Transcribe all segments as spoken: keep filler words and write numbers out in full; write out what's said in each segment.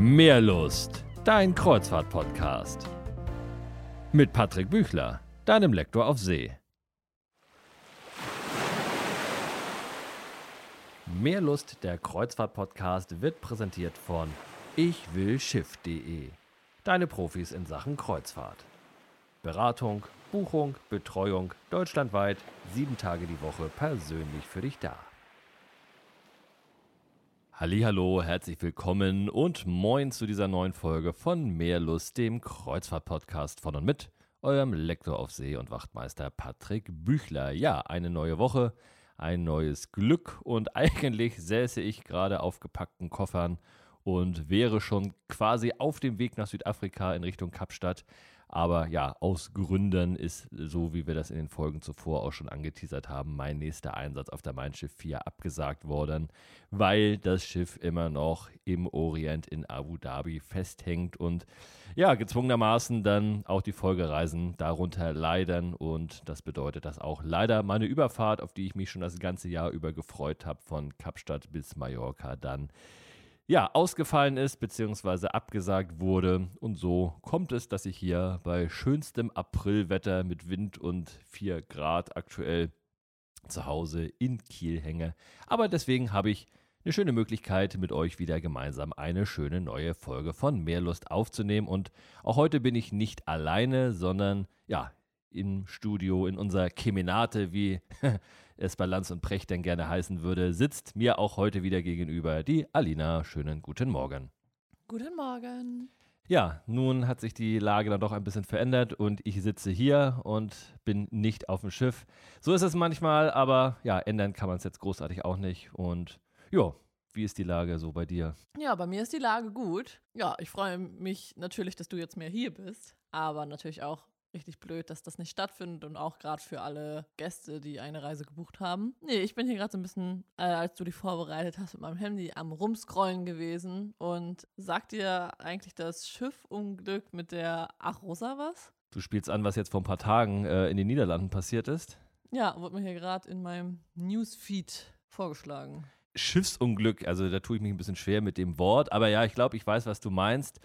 Meerlust, dein Kreuzfahrt-Podcast. Mit Patrick Büchler, deinem Lektor auf See. Meerlust, der Kreuzfahrt-Podcast, wird präsentiert von ich will schiff punkt de. Deine Profis in Sachen Kreuzfahrt. Beratung, Buchung, Betreuung, deutschlandweit, sieben Tage die Woche persönlich für dich da. Hallihallo, herzlich willkommen und moin zu dieser neuen Folge von Meerlust, dem Kreuzfahrt-Podcast von und mit eurem Lektor auf See und Wachtmeister Patrick Büchler. Ja, eine neue Woche, ein neues Glück und eigentlich säße ich gerade auf gepackten Koffern und wäre schon quasi auf dem Weg nach Südafrika in Richtung Kapstadt. Aber ja, aus Gründen ist, so wie wir das in den Folgen zuvor auch schon angeteasert haben, mein nächster Einsatz auf der Mein Schiff vier abgesagt worden, weil das Schiff immer noch im Orient in Abu Dhabi festhängt und ja, gezwungenermaßen dann auch die Folgereisen darunter leiden. Und das bedeutet, dass auch leider meine Überfahrt, auf die ich mich schon das ganze Jahr über gefreut habe, von Kapstadt bis Mallorca dann ja, ausgefallen ist bzw. abgesagt wurde. Und so kommt es, dass ich hier bei schönstem Aprilwetter mit Wind und vier Grad aktuell zu Hause in Kiel hänge. Aber deswegen habe ich eine schöne Möglichkeit, mit euch wieder gemeinsam eine schöne neue Folge von Meerlust aufzunehmen. Und auch heute bin ich nicht alleine, sondern ja, im Studio, in unserer Kemenate, wie es bei Lanz und Precht denn gerne heißen würde, sitzt mir auch heute wieder gegenüber die Alina. Schönen guten Morgen. Guten Morgen. Ja, nun hat sich die Lage dann doch ein bisschen verändert und ich sitze hier und bin nicht auf dem Schiff. So ist es manchmal, aber ja, ändern kann man es jetzt großartig auch nicht. Und ja, wie ist die Lage so bei dir? Ja, bei mir ist die Lage gut. Ja, ich freue mich natürlich, dass du jetzt mehr hier bist, aber natürlich auch richtig blöd, dass das nicht stattfindet und auch gerade für alle Gäste, die eine Reise gebucht haben. Nee, ich bin hier gerade so ein bisschen, äh, als du die vorbereitet hast, mit meinem Handy am Rumscrollen gewesen. Und sagt dir eigentlich das Schiffunglück mit der Arosa was? Du spielst an, was jetzt vor ein paar Tagen äh, in den Niederlanden passiert ist. Ja, wurde mir hier gerade in meinem Newsfeed vorgeschlagen. Schiffsunglück, also da tue ich mich ein bisschen schwer mit dem Wort, aber ja, ich glaube, ich weiß, was du meinst.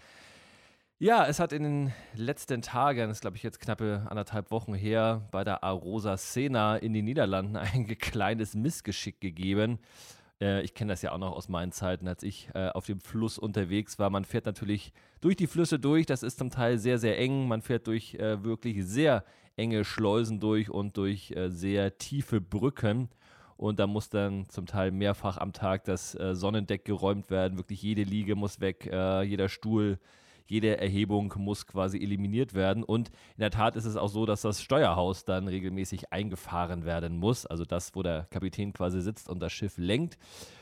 Ja, es hat in den letzten Tagen, das ist glaube ich jetzt knappe anderthalb Wochen her, bei der Arosa Sena in den Niederlanden ein kleines Missgeschick gegeben. Äh, ich kenne das ja auch noch aus meinen Zeiten, als ich äh, auf dem Fluss unterwegs war. Man fährt natürlich durch die Flüsse durch, das ist zum Teil sehr, sehr eng. Man fährt durch äh, wirklich sehr enge Schleusen durch und durch äh, sehr tiefe Brücken. Und da muss dann zum Teil mehrfach am Tag das äh, Sonnendeck geräumt werden. Wirklich jede Liege muss weg, äh, jeder Stuhl. Jede Erhebung muss quasi eliminiert werden und in der Tat ist es auch so, dass das Steuerhaus dann regelmäßig eingefahren werden muss, also das, wo der Kapitän quasi sitzt und das Schiff lenkt.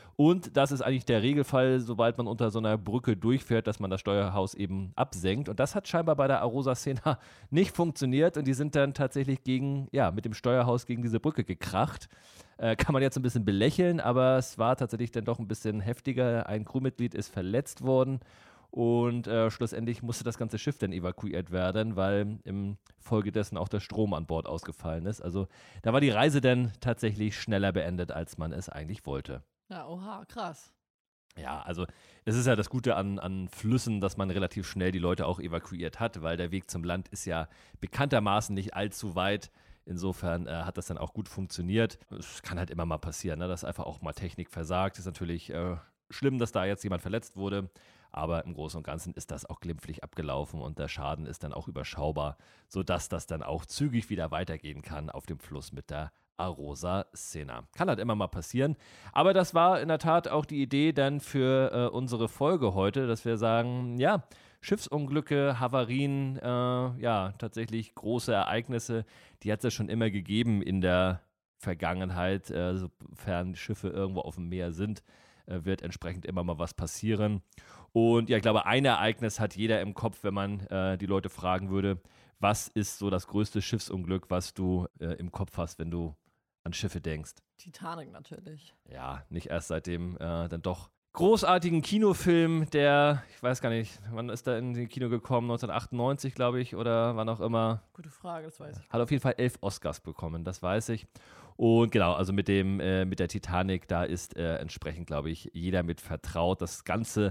Und das ist eigentlich der Regelfall, sobald man unter so einer Brücke durchfährt, dass man das Steuerhaus eben absenkt. Und das hat scheinbar bei der Arosa Sena nicht funktioniert und die sind dann tatsächlich gegen, ja, mit dem Steuerhaus gegen diese Brücke gekracht. Äh, kann man jetzt ein bisschen belächeln, aber es war tatsächlich dann doch ein bisschen heftiger. Ein Crewmitglied ist verletzt worden. Und äh, schlussendlich musste das ganze Schiff dann evakuiert werden, weil im Folge dessen auch der Strom an Bord ausgefallen ist. Also da war die Reise dann tatsächlich schneller beendet, als man es eigentlich wollte. Ja, oha, krass. Ja, also es ist ja das Gute an, an Flüssen, dass man relativ schnell die Leute auch evakuiert hat, weil der Weg zum Land ist ja bekanntermaßen nicht allzu weit. Insofern äh, hat das dann auch gut funktioniert. Es kann halt immer mal passieren, ne, dass einfach auch mal Technik versagt. Ist natürlich äh, schlimm, dass da jetzt jemand verletzt wurde. Aber im Großen und Ganzen ist das auch glimpflich abgelaufen und der Schaden ist dann auch überschaubar, sodass das dann auch zügig wieder weitergehen kann auf dem Fluss mit der Arosa Sena. Kann halt immer mal passieren. Aber das war in der Tat auch die Idee dann für äh, unsere Folge heute, dass wir sagen, ja, Schiffsunglücke, Havarien, äh, ja, tatsächlich große Ereignisse, die hat es ja schon immer gegeben in der Vergangenheit, äh, sofern Schiffe irgendwo auf dem Meer sind, äh, wird entsprechend immer mal was passieren. Und ja, ich glaube, ein Ereignis hat jeder im Kopf, wenn man äh, die Leute fragen würde, was ist so das größte Schiffsunglück, was du äh, im Kopf hast, wenn du an Schiffe denkst? Titanic natürlich. Ja, nicht erst seit dem äh, dann doch großartigen Kinofilm, der, ich weiß gar nicht, wann ist da in den Kino gekommen? neunzehnhundertachtundneunzig, glaube ich, oder wann auch immer. Gute Frage, das weiß ich. Hat auf jeden Fall elf Oscars bekommen, das weiß ich. Und genau, also mit dem, äh, mit der Titanic, da ist äh, entsprechend, glaube ich, jeder mit vertraut. Das Ganze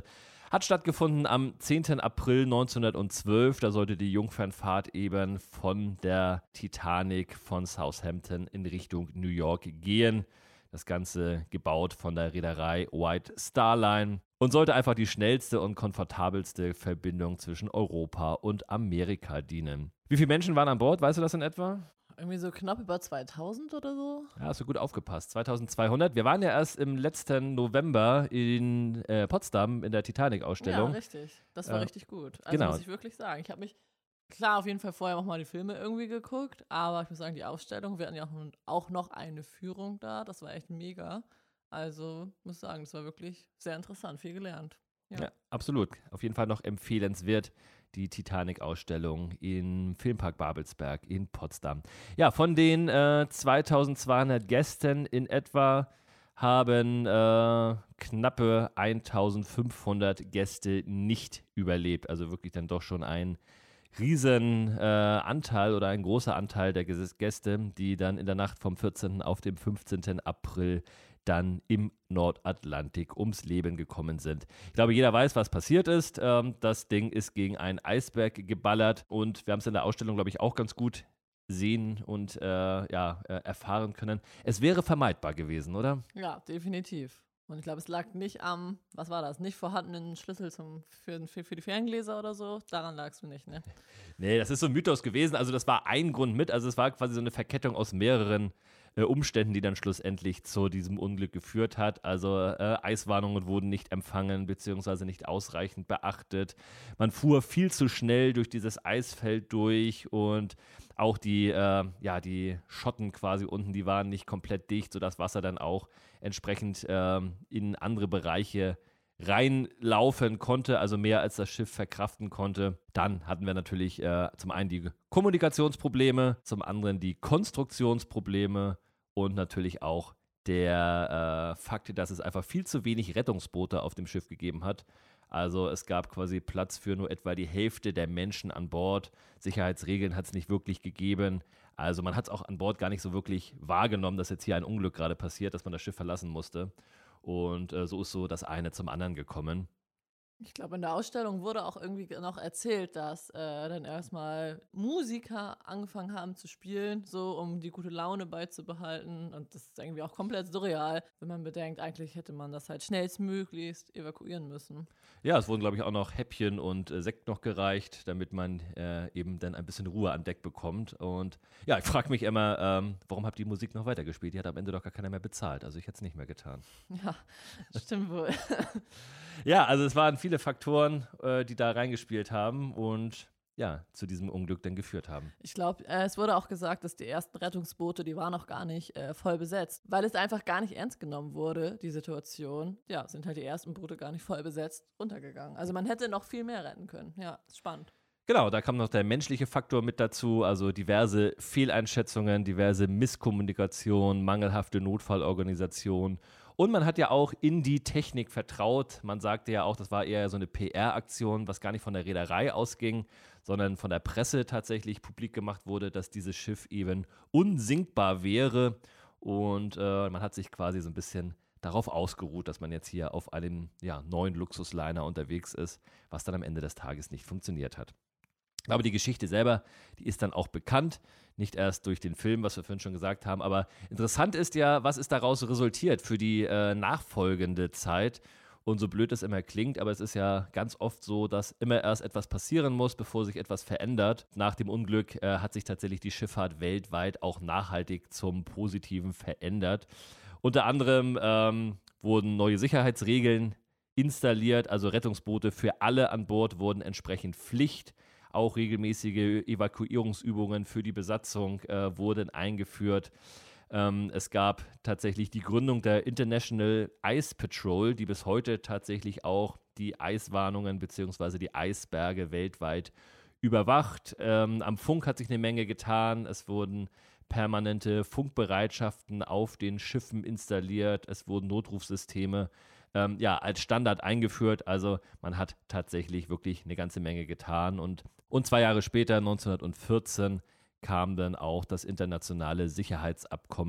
Hat stattgefunden am zehnten April neunzehnhundertzwölf. Da sollte die Jungfernfahrt eben von der Titanic von Southampton in Richtung New York gehen. Das Ganze gebaut von der Reederei White Star Line und sollte einfach die schnellste und komfortabelste Verbindung zwischen Europa und Amerika dienen. Wie viele Menschen waren an Bord? Weißt du das in etwa? Irgendwie so knapp über zweitausend oder so. Ja, hast du gut aufgepasst. zweitausendzweihundert. Wir waren ja erst im letzten November in äh, Potsdam in der Titanic-Ausstellung. Ja, richtig. Das war Äh, richtig gut. Also genau. muss ich wirklich sagen. Ich habe mich, klar, auf jeden Fall vorher auch mal die Filme irgendwie geguckt, aber ich muss sagen, die Ausstellung, wir hatten ja auch, auch noch eine Führung da. Das war echt mega. Also muss sagen, das war wirklich sehr interessant, viel gelernt. Ja. Ja, absolut. Auf jeden Fall noch empfehlenswert, die Titanic-Ausstellung im Filmpark Babelsberg in Potsdam. Ja, von den äh, zweitausendzweihundert Gästen in etwa haben äh, knappe eintausendfünfhundert Gäste nicht überlebt. Also wirklich dann doch schon ein riesen äh, Anteil oder ein großer Anteil der Gäste, die dann in der Nacht vom vierzehnten auf den fünfzehnten April dann im Nordatlantik ums Leben gekommen sind. Ich glaube, jeder weiß, was passiert ist. Ähm, das Ding ist gegen einen Eisberg geballert und wir haben es in der Ausstellung, glaube ich, auch ganz gut sehen und äh, ja, äh, erfahren können. Es wäre vermeidbar gewesen, oder? Ja, definitiv. Und ich glaube, es lag nicht am, was war das, nicht vorhandenen Schlüssel zum, für, für, für die Ferngläser oder so. Daran lag es mir nicht, ne? Nee, das ist so ein Mythos gewesen. Also das war ein Grund mit. Also es war quasi so eine Verkettung aus mehreren äh, Umständen, die dann schlussendlich zu diesem Unglück geführt hat. Also äh, Eiswarnungen wurden nicht empfangen beziehungsweise nicht ausreichend beachtet. Man fuhr viel zu schnell durch dieses Eisfeld durch und auch die, äh, ja, die Schotten quasi unten, die waren nicht komplett dicht, sodass Wasser dann auch entsprechend äh, in andere Bereiche reinlaufen konnte, also mehr als das Schiff verkraften konnte. Dann hatten wir natürlich äh, zum einen die Kommunikationsprobleme, zum anderen die Konstruktionsprobleme und natürlich auch der äh, Fakt, dass es einfach viel zu wenig Rettungsboote auf dem Schiff gegeben hat. Also es gab quasi Platz für nur etwa die Hälfte der Menschen an Bord. Sicherheitsregeln hat es nicht wirklich gegeben. Also man hat es auch an Bord gar nicht so wirklich wahrgenommen, dass jetzt hier ein Unglück gerade passiert, dass man das Schiff verlassen musste. Und äh, so ist so das eine zum anderen gekommen. Ich glaube, in der Ausstellung wurde auch irgendwie noch erzählt, dass äh, dann erstmal Musiker angefangen haben zu spielen, so um die gute Laune beizubehalten. Und das ist irgendwie auch komplett surreal, wenn man bedenkt, eigentlich hätte man das halt schnellstmöglichst evakuieren müssen. Ja, es wurden, glaube ich, auch noch Häppchen und äh, Sekt noch gereicht, damit man äh, eben dann ein bisschen Ruhe an Deck bekommt. Und ja, ich frage mich immer, ähm, warum habt ihr die Musik noch weitergespielt? Die hat am Ende doch gar keiner mehr bezahlt. Also ich hätte es nicht mehr getan. Ja, stimmt wohl. Ja, also es waren viele Faktoren, äh, die da reingespielt haben und ja, zu diesem Unglück dann geführt haben. Ich glaube, äh, es wurde auch gesagt, dass die ersten Rettungsboote, die waren noch gar nicht äh, voll besetzt, weil es einfach gar nicht ernst genommen wurde, die Situation. Ja, sind halt die ersten Boote gar nicht voll besetzt runtergegangen. Also man hätte noch viel mehr retten können. Ja, ist spannend. Genau, da kam noch der menschliche Faktor mit dazu, also diverse Fehleinschätzungen, diverse Misskommunikation, mangelhafte Notfallorganisation. Und man hat ja auch in die Technik vertraut. Man sagte ja auch, das war eher so eine P R-Aktion, was gar nicht von der Reederei ausging, sondern von der Presse tatsächlich publik gemacht wurde, dass dieses Schiff eben unsinkbar wäre. Und äh, man hat sich quasi so ein bisschen darauf ausgeruht, dass man jetzt hier auf einem ja, neuen Luxusliner unterwegs ist, was dann am Ende des Tages nicht funktioniert hat. Aber die Geschichte selber, die ist dann auch bekannt, nicht erst durch den Film, was wir vorhin schon gesagt haben, aber interessant ist ja, was ist daraus resultiert für die äh, nachfolgende Zeit. Und so blöd es immer klingt, aber es ist ja ganz oft so, dass immer erst etwas passieren muss, bevor sich etwas verändert. Nach dem Unglück äh, hat sich tatsächlich die Schifffahrt weltweit auch nachhaltig zum Positiven verändert. Unter anderem ähm, wurden neue Sicherheitsregeln installiert, also Rettungsboote für alle an Bord wurden entsprechend Pflicht. Auch regelmäßige Evakuierungsübungen für die Besatzung äh, wurden eingeführt. Ähm, es gab tatsächlich die Gründung der International Ice Patrol, die bis heute tatsächlich auch die Eiswarnungen bzw. die Eisberge weltweit überwacht. Ähm, am Funk hat sich eine Menge getan. Es wurden permanente Funkbereitschaften auf den Schiffen installiert. Es wurden Notrufsysteme ähm, ja, als Standard eingeführt. Also man hat tatsächlich wirklich eine ganze Menge getan. Und, und zwei Jahre später, neunzehnhundertvierzehn, kam dann auch das internationale Sicherheitsabkommen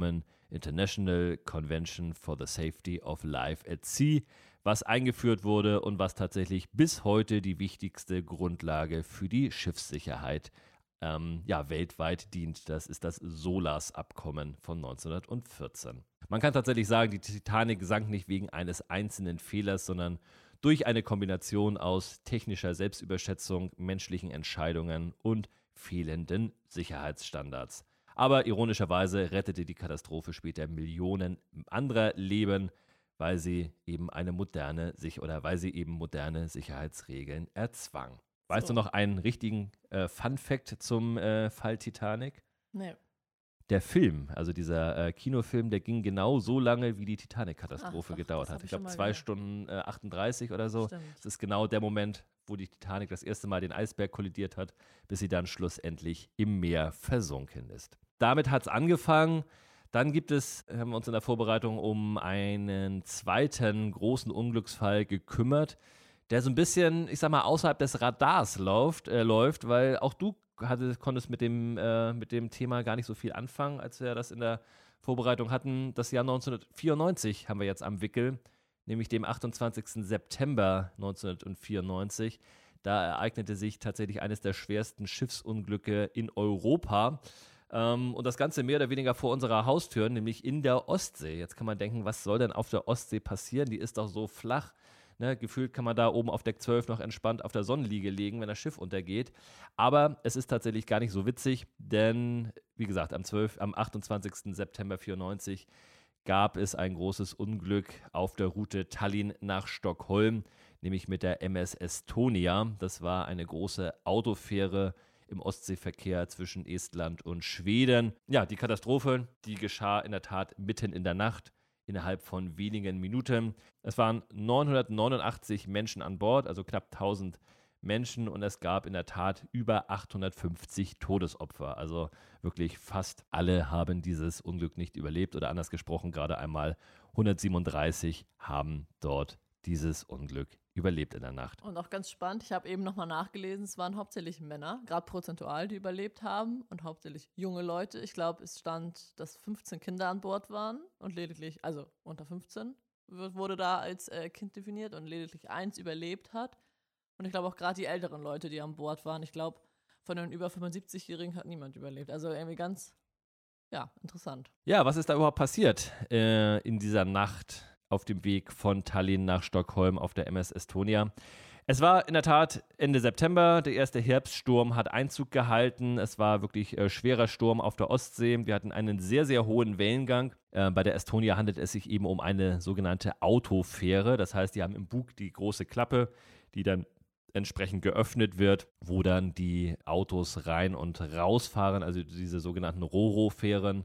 International Convention for the Safety of Life at Sea, was eingeführt wurde und was tatsächlich bis heute die wichtigste Grundlage für die Schiffssicherheit ähm, ja, weltweit dient. Das ist das SOLAS-Abkommen von neunzehnhundertvierzehn. Man kann tatsächlich sagen, die Titanic sank nicht wegen eines einzelnen Fehlers, sondern durch eine Kombination aus technischer Selbstüberschätzung, menschlichen Entscheidungen und fehlenden Sicherheitsstandards. Aber ironischerweise rettete die Katastrophe später Millionen anderer Leben, weil sie eben eine moderne sich oder weil sie eben moderne Sicherheitsregeln erzwang. Weißt So. du noch einen richtigen äh, Fun-Fact zum äh, Fall Titanic? Nee. Der Film, also dieser äh, Kinofilm, der ging genau so lange, wie die Titanic-Katastrophe Ach, doch, gedauert das hab hat. ich Ich schon glaube mal zwei gehört. Stunden äh, achtunddreißig oder so. Stimmt. Das ist genau der Moment, wo die Titanic das erste Mal den Eisberg kollidiert hat, bis sie dann schlussendlich im Meer versunken ist. Damit hat es angefangen. Dann gibt es, haben wir uns in der Vorbereitung um einen zweiten großen Unglücksfall gekümmert, der so ein bisschen, ich sag mal, außerhalb des Radars läuft, äh, läuft weil auch du hatte, konntest mit dem, äh, mit dem Thema gar nicht so viel anfangen, als wir das in der Vorbereitung hatten. Das Jahr neunzehnhundertvierundneunzig haben wir jetzt am Wickel, nämlich dem achtundzwanzigsten September neunzehnhundertvierundneunzig. Da ereignete sich tatsächlich eines der schwersten Schiffsunglücke in Europa. Ähm, und das Ganze mehr oder weniger vor unserer Haustür, nämlich in der Ostsee. Jetzt kann man denken, was soll denn auf der Ostsee passieren? Die ist doch so flach. Ne, gefühlt kann man da oben auf Deck zwölf noch entspannt auf der Sonnenliege liegen, wenn das Schiff untergeht. Aber es ist tatsächlich gar nicht so witzig, denn, wie gesagt, am, zwölften, am achtundzwanzigsten September vierundneunzig gab es ein großes Unglück auf der Route Tallinn nach Stockholm, nämlich mit der M S Estonia. Das war eine große Autofähre im Ostseeverkehr zwischen Estland und Schweden. Ja, die Katastrophe, die geschah in der Tat mitten in der Nacht, innerhalb von wenigen Minuten. Es waren neunhundertneunundachtzig Menschen an Bord, also knapp tausend Menschen, und es gab in der Tat über achthundertfünfzig Todesopfer. Also wirklich fast alle haben dieses Unglück nicht überlebt oder anders gesprochen, gerade einmal hundertsiebenunddreißig haben dort dieses Unglück überlebt in der Nacht. Und auch ganz spannend, ich habe eben nochmal nachgelesen, es waren hauptsächlich Männer, gerade prozentual, die überlebt haben und hauptsächlich junge Leute. Ich glaube, es stand, dass fünfzehn Kinder an Bord waren und lediglich, also unter fünfzehn wurde da als äh, Kind definiert und lediglich eins überlebt hat. Und ich glaube auch gerade die älteren Leute, die an Bord waren, ich glaube, von den über fünfundsiebzig-Jährigen hat niemand überlebt. Also irgendwie ganz, ja, interessant. Ja, was ist da überhaupt passiert äh, in dieser Nacht auf dem Weg von Tallinn nach Stockholm auf der M S Estonia? Es war in der Tat Ende September, der erste Herbststurm hat Einzug gehalten. Es war wirklich äh, schwerer Sturm auf der Ostsee. Wir hatten einen sehr, sehr hohen Wellengang. Äh, bei der Estonia handelt es sich eben um eine sogenannte Autofähre. Das heißt, die haben im Bug die große Klappe, die dann entsprechend geöffnet wird, wo dann die Autos rein und rausfahren, also diese sogenannten Ro-Ro-Fähren.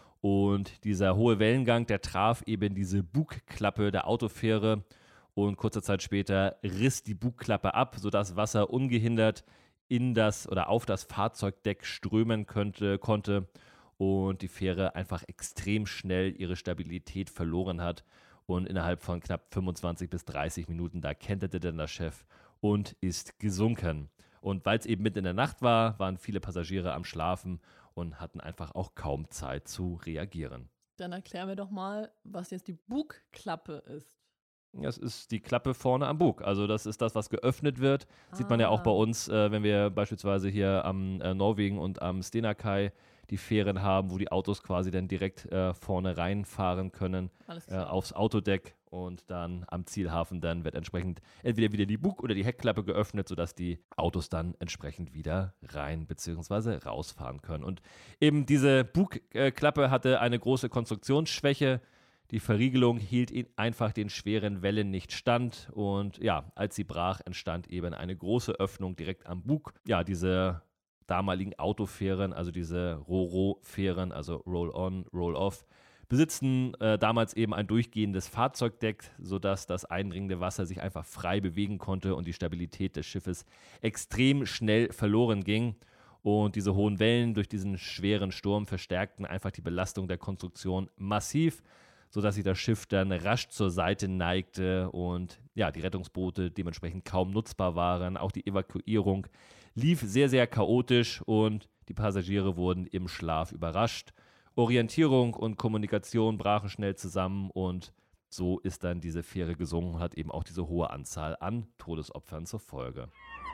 Und dieser hohe Wellengang, der traf eben diese Bugklappe der Autofähre und kurze Zeit später riss die Bugklappe ab, sodass Wasser ungehindert in das oder auf das Fahrzeugdeck strömen könnte, konnte und die Fähre einfach extrem schnell ihre Stabilität verloren hat und innerhalb von knapp fünfundzwanzig bis dreißig Minuten, da kenterte dann der Chef und ist gesunken. Und weil es eben mitten in der Nacht war, waren viele Passagiere am Schlafen und hatten einfach auch kaum Zeit zu reagieren. Dann erklär mir doch mal, was jetzt die Bugklappe ist. Das ist die Klappe vorne am Bug. Also das ist das, was geöffnet wird. Ah. Sieht man ja auch bei uns, äh, wenn wir beispielsweise hier am äh, Norwegen und am Stenakai die Fähren haben, wo die Autos quasi dann direkt äh, vorne reinfahren können äh, aufs Autodeck und dann am Zielhafen dann wird entsprechend entweder wieder die Bug- oder die Heckklappe geöffnet, sodass die Autos dann entsprechend wieder rein bzw. rausfahren können. Und eben diese Bugklappe hatte eine große Konstruktionsschwäche. Die Verriegelung hielt einfach den schweren Wellen nicht stand und ja, als sie brach, entstand eben eine große Öffnung direkt am Bug. Ja, diese damaligen Autofähren, also diese Ro-Ro-Fähren, also Roll-on, Roll-off, besitzen äh, damals eben ein durchgehendes Fahrzeugdeck, sodass das eindringende Wasser sich einfach frei bewegen konnte und die Stabilität des Schiffes extrem schnell verloren ging. Und diese hohen Wellen durch diesen schweren Sturm verstärkten einfach die Belastung der Konstruktion massiv, sodass sich das Schiff dann rasch zur Seite neigte und ja, die Rettungsboote dementsprechend kaum nutzbar waren. Auch die Evakuierung lief sehr, sehr chaotisch und die Passagiere wurden im Schlaf überrascht. Orientierung und Kommunikation brachen schnell zusammen und so ist dann diese Fähre gesunken und hat eben auch diese hohe Anzahl an Todesopfern zur Folge.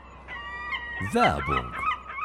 Werbung.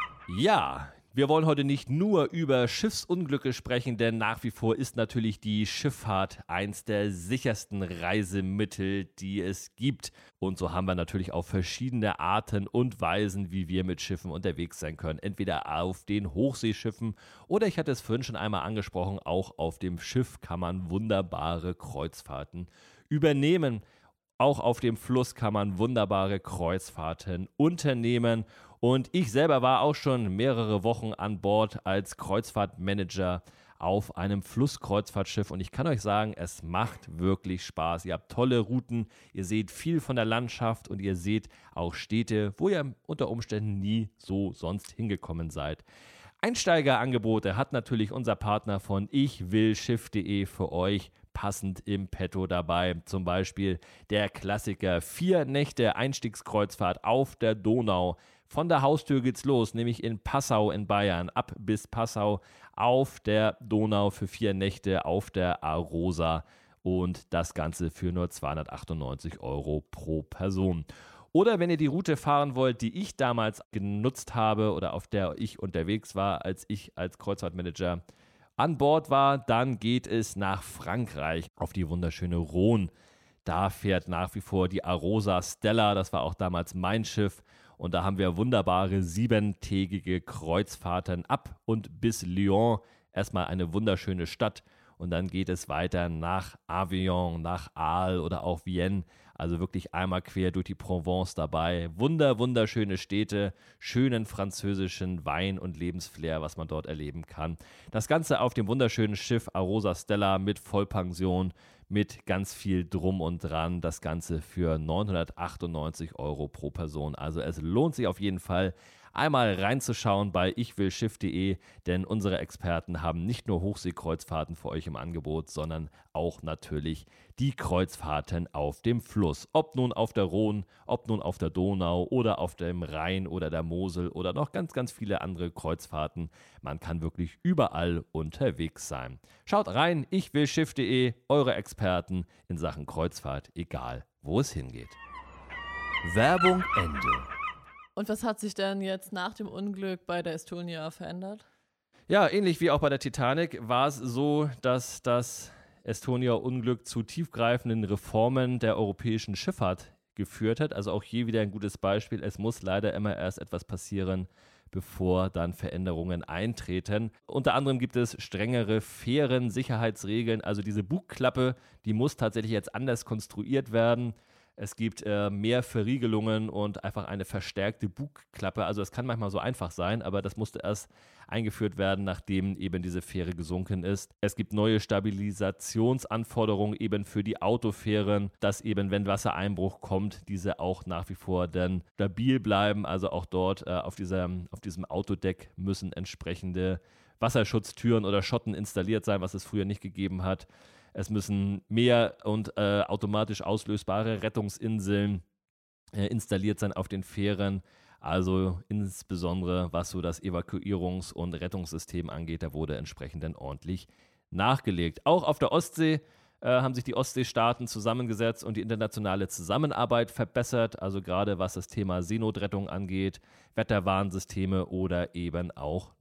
Ja, wir wollen heute nicht nur über Schiffsunglücke sprechen, denn nach wie vor ist natürlich die Schifffahrt eins der sichersten Reisemittel, die es gibt. Und so haben wir natürlich auch verschiedene Arten und Weisen, wie wir mit Schiffen unterwegs sein können. Entweder auf den Hochseeschiffen oder, ich hatte es vorhin schon einmal angesprochen, auch auf dem Schiff kann man wunderbare Kreuzfahrten übernehmen. Auch auf dem Fluss kann man wunderbare Kreuzfahrten unternehmen. Und ich selber war auch schon mehrere Wochen an Bord als Kreuzfahrtmanager auf einem Flusskreuzfahrtschiff. Und ich kann euch sagen, es macht wirklich Spaß. Ihr habt tolle Routen, ihr seht viel von der Landschaft und ihr seht auch Städte, wo ihr unter Umständen nie so sonst hingekommen seid. Einsteigerangebote hat natürlich unser Partner von ich will schiff punkt de für euch passend im Petto dabei. Zum Beispiel der Klassiker vier Nächte Einstiegskreuzfahrt auf der Donau. Von der Haustür geht's los, nämlich in Passau in Bayern, ab bis Passau auf der Donau für vier Nächte auf der Arosa und das Ganze für nur zweihundertachtundneunzig Euro pro Person. Oder wenn ihr die Route fahren wollt, die ich damals genutzt habe oder auf der ich unterwegs war, als ich als Kreuzfahrtmanager an Bord war, dann geht es nach Frankreich auf die wunderschöne Rhône. Da fährt nach wie vor die Arosa Stella, das war auch damals mein Schiff. Und da haben wir wunderbare siebentägige Kreuzfahrten ab und bis Lyon. Erstmal eine wunderschöne Stadt und dann geht es weiter nach Avignon, nach Arles oder auch Vienne. Also wirklich einmal quer durch die Provence dabei. Wunder, wunderschöne Städte, schönen französischen Wein und Lebensflair, was man dort erleben kann. Das Ganze auf dem wunderschönen Schiff Arosa Stella mit Vollpension, mit ganz viel Drum und Dran. Das Ganze für neunhundertachtundneunzig Euro pro Person. Also es lohnt sich auf jeden Fall, einmal reinzuschauen bei ich will schiff punkt de, denn unsere Experten haben nicht nur Hochseekreuzfahrten für euch im Angebot, sondern auch natürlich die Kreuzfahrten auf dem Fluss. Ob nun auf der Rhône, ob nun auf der Donau oder auf dem Rhein oder der Mosel oder noch ganz, ganz viele andere Kreuzfahrten. Man kann wirklich überall unterwegs sein. Schaut rein, ich will schiff punkt de, eure Experten in Sachen Kreuzfahrt, egal wo es hingeht. Werbung Ende. Und was hat sich denn jetzt nach dem Unglück bei der Estonia verändert? Ja, ähnlich wie auch bei der Titanic war es so, dass das Estonia-Unglück zu tiefgreifenden Reformen der europäischen Schifffahrt geführt hat. Also auch hier wieder ein gutes Beispiel. Es muss leider immer erst etwas passieren, bevor dann Veränderungen eintreten. Unter anderem gibt es strengere Fähren-Sicherheitsregeln. Also diese Bugklappe, die muss tatsächlich jetzt anders konstruiert werden. Es gibt äh, mehr Verriegelungen und einfach eine verstärkte Bugklappe. Also es kann manchmal so einfach sein, aber das musste erst eingeführt werden, nachdem eben diese Fähre gesunken ist. Es gibt neue Stabilisationsanforderungen eben für die Autofähren, dass eben, wenn Wassereinbruch kommt, diese auch nach wie vor dann stabil bleiben. Also auch dort äh, auf, dieser, auf diesem Autodeck müssen entsprechende Wasserschutztüren oder Schotten installiert sein, was es früher nicht gegeben hat. Es müssen mehr und äh, automatisch auslösbare Rettungsinseln äh, installiert sein auf den Fähren. Also insbesondere was so das Evakuierungs- und Rettungssystem angeht, da wurde entsprechend dann ordentlich nachgelegt. Auch auf der Ostsee äh, haben sich die Ostseestaaten zusammengesetzt und die internationale Zusammenarbeit verbessert. Also gerade was das Thema Seenotrettung angeht, Wetterwarnsysteme oder eben auch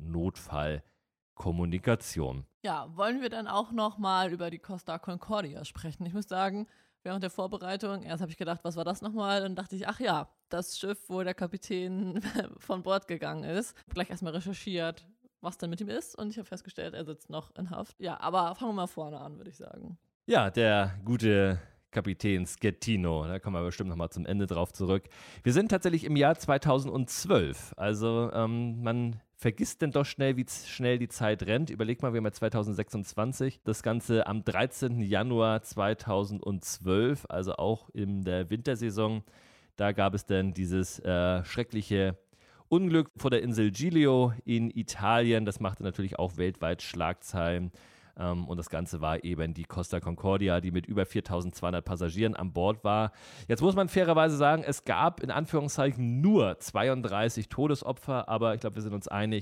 Notfallkommunikation. Ja, wollen wir dann auch noch mal über die Costa Concordia sprechen? Ich muss sagen, während der Vorbereitung, erst habe ich gedacht, was war das nochmal? Dann dachte ich, ach ja, das Schiff, wo der Kapitän von Bord gegangen ist. Gleich erstmal recherchiert, was denn mit ihm ist und ich habe festgestellt, er sitzt noch in Haft. Ja, aber fangen wir mal vorne an, würde ich sagen. Ja, der gute Kapitän Schettino, da kommen wir bestimmt nochmal zum Ende drauf zurück. Wir sind tatsächlich im Jahr zweitausendzwölf, also ähm, man vergisst denn doch schnell, wie schnell die Zeit rennt. Überleg mal, wir haben ja zweitausendsechsundzwanzig, das Ganze am dreizehnten Januar zweitausendzwölf, also auch in der Wintersaison. Da gab es dann dieses äh, schreckliche Unglück vor der Insel Giglio in Italien. Das machte natürlich auch weltweit Schlagzeilen. Um, und das Ganze war eben die Costa Concordia, die mit über viertausendzweihundert Passagieren an Bord war. Jetzt muss man fairerweise sagen, es gab in Anführungszeichen nur zweiunddreißig Todesopfer, aber ich glaube, wir sind uns einig,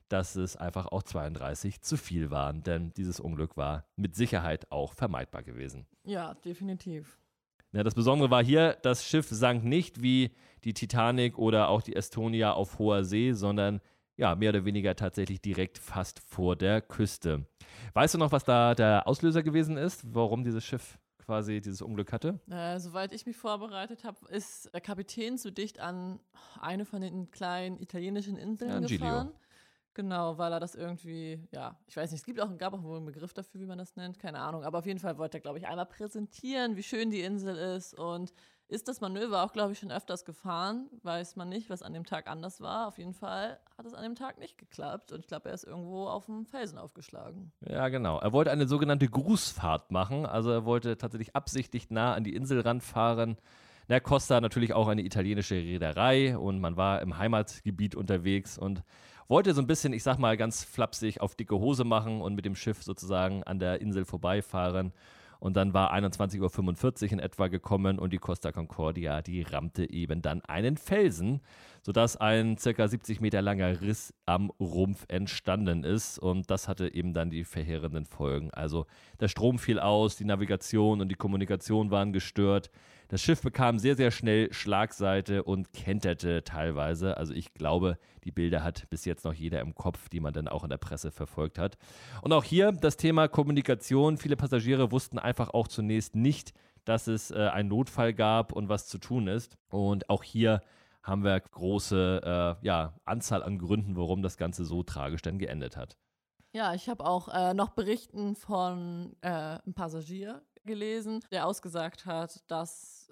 dass es einfach auch zweiunddreißig zu viel waren, denn dieses Unglück war mit Sicherheit auch vermeidbar gewesen. Ja, definitiv. Ja, das Besondere war hier, das Schiff sank nicht wie die Titanic oder auch die Estonia auf hoher See, sondern ja, mehr oder weniger tatsächlich direkt fast vor der Küste. Weißt du noch, was da der Auslöser gewesen ist, warum dieses Schiff quasi dieses Unglück hatte? Äh, soweit ich mich vorbereitet habe, ist der Kapitän zu dicht an eine von den kleinen italienischen Inseln Ja, Giglio. gefahren. Genau, weil er das irgendwie, ja, ich weiß nicht, es gibt auch, gab auch wohl einen Begriff dafür, wie man das nennt, keine Ahnung. Aber auf jeden Fall wollte er, glaube ich, einmal präsentieren, wie schön die Insel ist und ist das Manöver auch, glaube ich, schon öfters gefahren. Weiß man nicht, was an dem Tag anders war. Auf jeden Fall hat es an dem Tag nicht geklappt und ich glaube, er ist irgendwo auf dem Felsen aufgeschlagen. Ja, genau. Er wollte eine sogenannte Grußfahrt machen, also er wollte tatsächlich absichtlich nah an die Insel ranfahren. Na, Costa natürlich auch eine italienische Reederei und man war im Heimatgebiet unterwegs und wollte so ein bisschen, ich sag mal ganz flapsig, auf dicke Hose machen und mit dem Schiff sozusagen an der Insel vorbeifahren. Und dann war einundzwanzig Uhr fünfundvierzig in etwa gekommen und die Costa Concordia, die rammte eben dann einen Felsen, sodass ein circa siebzig Meter langer Riss am Rumpf entstanden ist. Und das hatte eben dann die verheerenden Folgen. Also der Strom fiel aus, die Navigation und die Kommunikation waren gestört. Das Schiff bekam sehr, sehr schnell Schlagseite und kenterte teilweise. Also ich glaube, die Bilder hat bis jetzt noch jeder im Kopf, die man dann auch in der Presse verfolgt hat. Und auch hier das Thema Kommunikation. Viele Passagiere wussten einfach auch zunächst nicht, dass es äh, einen Notfall gab und was zu tun ist. Und auch hier haben wir große äh, ja, Anzahl an Gründen, warum das Ganze so tragisch dann geendet hat. Ja, ich habe auch äh, noch Berichten von äh, einem Passagier gelesen, der ausgesagt hat, dass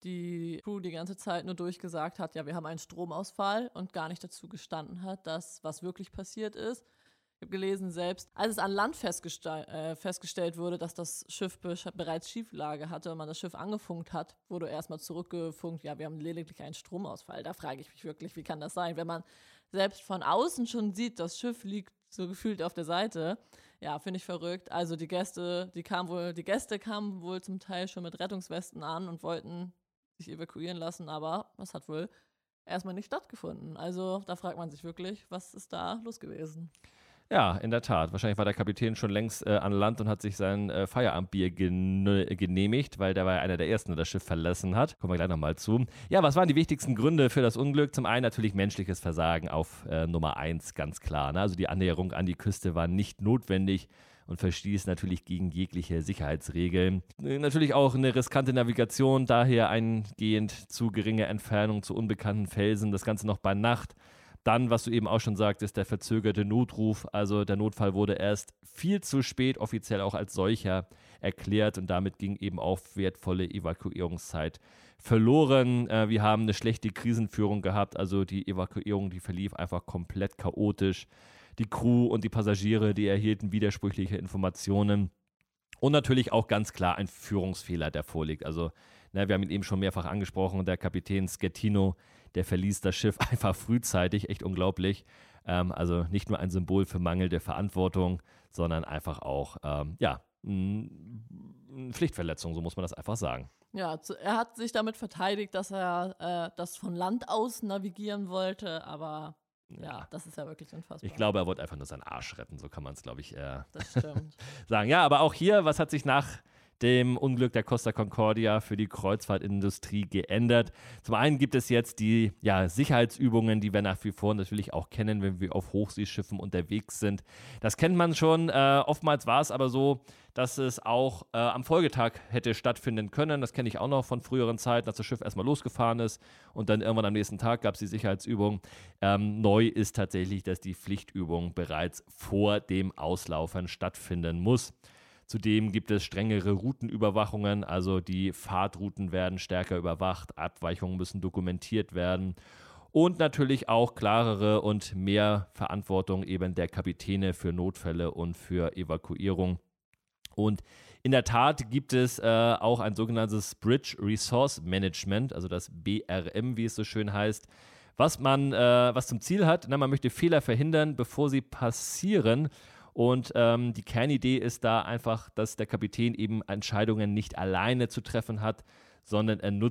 die Crew die ganze Zeit nur durchgesagt hat, ja, wir haben einen Stromausfall und gar nicht dazu gestanden hat, dass was wirklich passiert ist. Ich habe gelesen, selbst als es an Land festgestell, äh, festgestellt wurde, dass das Schiff be- bereits Schieflage hatte und man das Schiff angefunkt hat, wurde erstmal zurückgefunkt, ja, wir haben lediglich einen Stromausfall. Da frage ich mich wirklich, wie kann das sein? Wenn man selbst von außen schon sieht, das Schiff liegt so gefühlt auf der Seite, ja, finde ich verrückt. Also die Gäste, die kamen wohl, die Gäste kamen wohl zum Teil schon mit Rettungswesten an und wollten sich evakuieren lassen, aber das hat wohl erstmal nicht stattgefunden. Also da fragt man sich wirklich, was ist da los gewesen? Ja, in der Tat. Wahrscheinlich war der Kapitän schon längst äh, an Land und hat sich sein äh, Feierabendbier gen- genehmigt, weil der war ja einer der Ersten, der das Schiff verlassen hat. Kommen wir gleich nochmal zu. Ja, was waren die wichtigsten Gründe für das Unglück? Zum einen natürlich menschliches Versagen auf äh, Nummer eins, ganz klar. Ne? Also die Annäherung an die Küste war nicht notwendig und verstieß natürlich gegen jegliche Sicherheitsregeln. Natürlich auch eine riskante Navigation, daher eingehend zu geringe Entfernung zu unbekannten Felsen, das Ganze noch bei Nacht. Dann, was du eben auch schon sagtest, der verzögerte Notruf. Also der Notfall wurde erst viel zu spät offiziell auch als solcher erklärt und damit ging eben auch wertvolle Evakuierungszeit verloren. Äh, wir haben eine schlechte Krisenführung gehabt, also die Evakuierung, die verlief einfach komplett chaotisch. Die Crew und die Passagiere, die erhielten widersprüchliche Informationen. Und natürlich auch ganz klar ein Führungsfehler, der vorliegt. Also, ne, wir haben ihn eben schon mehrfach angesprochen, der Kapitän Schettino, der verließ das Schiff einfach frühzeitig, echt unglaublich. Ähm, also nicht nur ein Symbol für mangelnde Verantwortung, sondern einfach auch, ähm, ja, eine Pflichtverletzung, so muss man das einfach sagen. Ja, zu, er hat sich damit verteidigt, dass er äh, das von Land aus navigieren wollte, aber ja, ja, das ist ja wirklich unfassbar. Ich glaube, er wollte einfach nur seinen Arsch retten, so kann man es, glaube ich, äh, das stimmt. sagen. Ja, aber auch hier, was hat sich nach dem Unglück der Costa Concordia für die Kreuzfahrtindustrie geändert? Zum einen gibt es jetzt die ja, Sicherheitsübungen, die wir nach wie vor natürlich auch kennen, wenn wir auf Hochseeschiffen unterwegs sind. Das kennt man schon. Äh, oftmals war es aber so, dass es auch äh, am Folgetag hätte stattfinden können. Das kenne ich auch noch von früheren Zeiten, dass das Schiff erstmal losgefahren ist und dann irgendwann am nächsten Tag gab es die Sicherheitsübung. Ähm, neu ist tatsächlich, dass die Pflichtübung bereits vor dem Auslaufern stattfinden muss. Zudem gibt es strengere Routenüberwachungen, also die Fahrtrouten werden stärker überwacht, Abweichungen müssen dokumentiert werden und natürlich auch klarere und mehr Verantwortung eben der Kapitäne für Notfälle und für Evakuierung. Und in der Tat gibt es äh, auch ein sogenanntes Bridge Resource Management, also das B R M, wie es so schön heißt, was man, äh, was zum Ziel hat, na, man möchte Fehler verhindern, bevor sie passieren. Und ähm, die Kernidee ist da einfach, dass der Kapitän eben Entscheidungen nicht alleine zu treffen hat, sondern er nutzt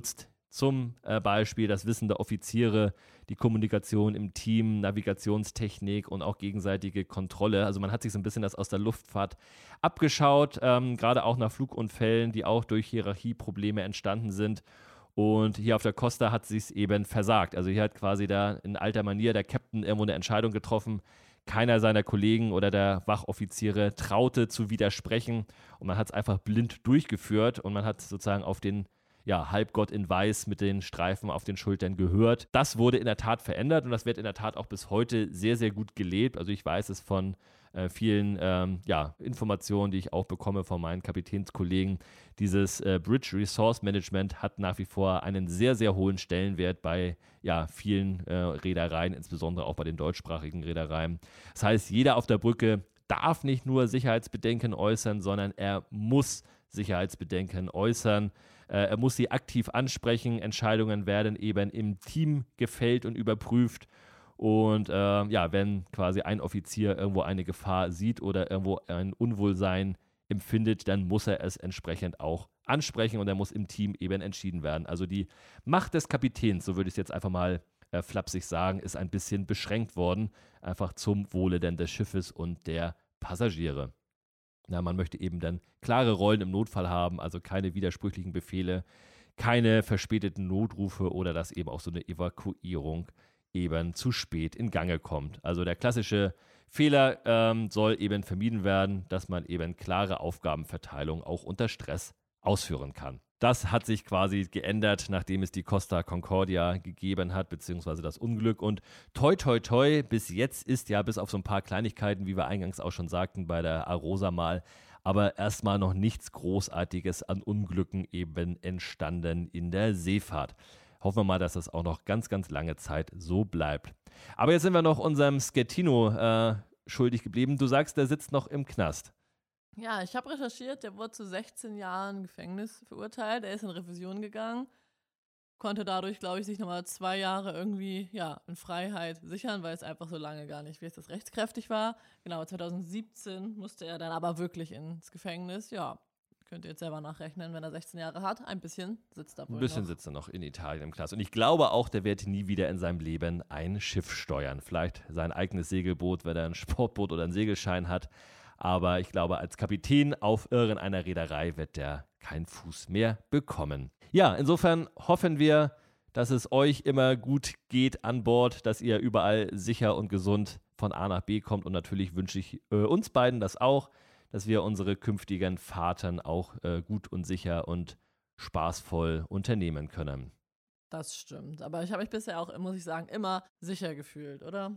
Zum äh, Beispiel das Wissen der Offiziere, die Kommunikation im Team, Navigationstechnik und auch gegenseitige Kontrolle. Also man hat sich so ein bisschen das aus der Luftfahrt abgeschaut, ähm, gerade auch nach Flugunfällen, die auch durch Hierarchieprobleme entstanden sind. Und hier auf der Costa hat sich es eben versagt. Also hier hat quasi da in alter Manier der Captain irgendwo eine Entscheidung getroffen. Keiner seiner Kollegen oder der Wachoffiziere traute zu widersprechen und man hat es einfach blind durchgeführt und man hat sozusagen auf den ja, Halbgott in Weiß mit den Streifen auf den Schultern gehört. Das wurde in der Tat verändert und das wird in der Tat auch bis heute sehr, sehr gut gelebt. Also ich weiß es von äh, vielen ähm, ja, Informationen, die ich auch bekomme von meinen Kapitänskollegen. Dieses äh, Bridge Resource Management hat nach wie vor einen sehr, sehr hohen Stellenwert bei ja, vielen äh, Reedereien, insbesondere auch bei den deutschsprachigen Reedereien. Das heißt, jeder auf der Brücke darf nicht nur Sicherheitsbedenken äußern, sondern er muss Sicherheitsbedenken äußern. Äh, er muss sie aktiv ansprechen. Entscheidungen werden eben im Team gefällt und überprüft. Und äh, ja, wenn quasi ein Offizier irgendwo eine Gefahr sieht oder irgendwo ein Unwohlsein empfindet, dann muss er es entsprechend auch ansprechen und er muss im Team eben entschieden werden. Also die Macht des Kapitäns, so würde ich es jetzt einfach mal äh, flapsig sagen, ist ein bisschen beschränkt worden, einfach zum Wohle denn des Schiffes und der Passagiere. Ja, man möchte eben dann klare Rollen im Notfall haben, also keine widersprüchlichen Befehle, keine verspäteten Notrufe oder dass eben auch so eine Evakuierung eben zu spät in Gange kommt. Also der klassische Fehler ähm, soll eben vermieden werden, dass man eben klare Aufgabenverteilung auch unter Stress ausführen kann. Das hat sich quasi geändert, nachdem es die Costa Concordia gegeben hat, beziehungsweise das Unglück. Und toi, toi, toi, bis jetzt ist ja bis auf so ein paar Kleinigkeiten, wie wir eingangs auch schon sagten, bei der Arosa mal, aber erstmal noch nichts Großartiges an Unglücken eben entstanden in der Seefahrt. Hoffen wir mal, dass das auch noch ganz, ganz lange Zeit so bleibt. Aber jetzt sind wir noch unserem Schettino äh, schuldig geblieben. Du sagst, der sitzt noch im Knast. Ja, ich habe recherchiert, der wurde zu sechzehn Jahren Gefängnis verurteilt. Er ist in Revision gegangen, konnte dadurch, glaube ich, sich nochmal zwei Jahre irgendwie ja, in Freiheit sichern, weil es einfach so lange gar nicht, wie es das rechtskräftig war. Genau, zwanzig siebzehn musste er dann aber wirklich ins Gefängnis. Ja, könnt ihr jetzt selber nachrechnen, wenn er sechzehn Jahre hat. Ein bisschen sitzt er wohl Ein bisschen noch. sitzt er noch in Italien im Knast. Und ich glaube auch, der wird nie wieder in seinem Leben ein Schiff steuern. Vielleicht sein eigenes Segelboot, wenn er ein Sportboot oder einen Segelschein hat. Aber ich glaube, als Kapitän auf irgendeiner Reederei wird der keinen Fuß mehr bekommen. Ja, insofern hoffen wir, dass es euch immer gut geht an Bord, dass ihr überall sicher und gesund von A nach B kommt. Und natürlich wünsche ich äh, uns beiden das auch, dass wir unsere künftigen Fahrten auch äh, gut und sicher und spaßvoll unternehmen können. Das stimmt. Aber ich habe mich bisher auch, muss ich sagen, immer sicher gefühlt, oder?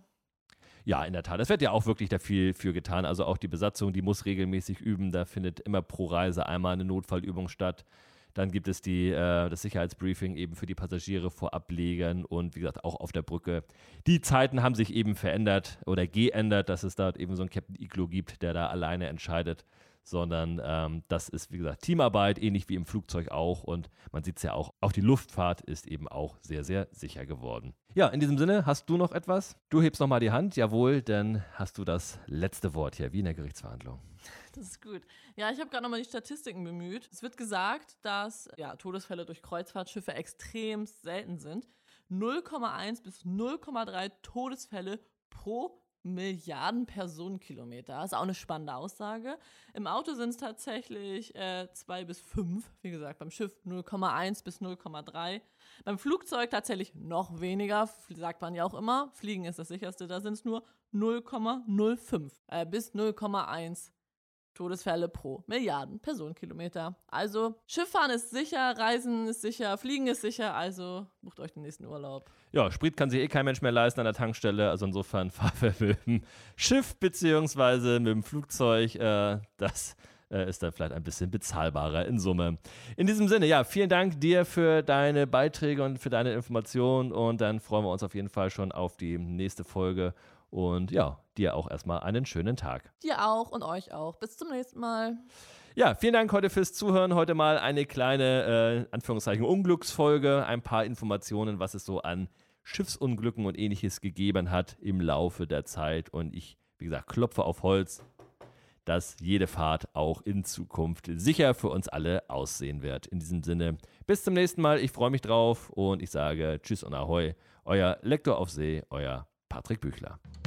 Ja, in der Tat. Es wird ja auch wirklich da viel für getan. Also auch die Besatzung, die muss regelmäßig üben. Da findet immer pro Reise einmal eine Notfallübung statt. Dann gibt es die, äh, das Sicherheitsbriefing eben für die Passagiere vor Ablegern und wie gesagt auch auf der Brücke. Die Zeiten haben sich eben verändert oder geändert, dass es da eben so einen Captain Iglo gibt, der da alleine entscheidet, sondern ähm, das ist wie gesagt Teamarbeit, ähnlich wie im Flugzeug auch und man sieht es ja auch, auch die Luftfahrt ist eben auch sehr, sehr sicher geworden. Ja, in diesem Sinne, hast du noch etwas? Du hebst nochmal die Hand, jawohl, dann hast du das letzte Wort hier, wie in der Gerichtsverhandlung. Das ist gut. Ja, ich habe gerade nochmal die Statistiken bemüht. Es wird gesagt, dass ja, Todesfälle durch Kreuzfahrtschiffe extrem selten sind. null Komma eins bis null Komma drei Todesfälle pro Milliarden Personenkilometer. Das ist auch eine spannende Aussage. Im Auto sind es tatsächlich äh, zwei bis fünf. Wie gesagt, beim Schiff null Komma eins bis null Komma drei. Beim Flugzeug tatsächlich noch weniger, sagt man ja auch immer. Fliegen ist das sicherste, da sind es nur null Komma null fünf äh, bis null Komma eins Todesfälle pro Milliarden Personenkilometer. Also Schifffahren ist sicher, Reisen ist sicher, Fliegen ist sicher, also bucht euch den nächsten Urlaub. Ja, Sprit kann sich eh kein Mensch mehr leisten an der Tankstelle, also insofern fahrt mit dem Schiff beziehungsweise mit dem Flugzeug, äh, das äh, ist dann vielleicht ein bisschen bezahlbarer in Summe. In diesem Sinne, ja, vielen Dank dir für deine Beiträge und für deine Informationen und dann freuen wir uns auf jeden Fall schon auf die nächste Folge. Und ja, dir auch erstmal einen schönen Tag. Dir auch und euch auch. Bis zum nächsten Mal. Ja, vielen Dank heute fürs Zuhören. Heute mal eine kleine, äh, Anführungszeichen, Unglücksfolge. Ein paar Informationen, was es so an Schiffsunglücken und Ähnliches gegeben hat im Laufe der Zeit. Und ich, wie gesagt, klopfe auf Holz, dass jede Fahrt auch in Zukunft sicher für uns alle aussehen wird. In diesem Sinne, bis zum nächsten Mal. Ich freue mich drauf und ich sage Tschüss und Ahoi. Euer Lektor auf See, euer Patrick Büchler.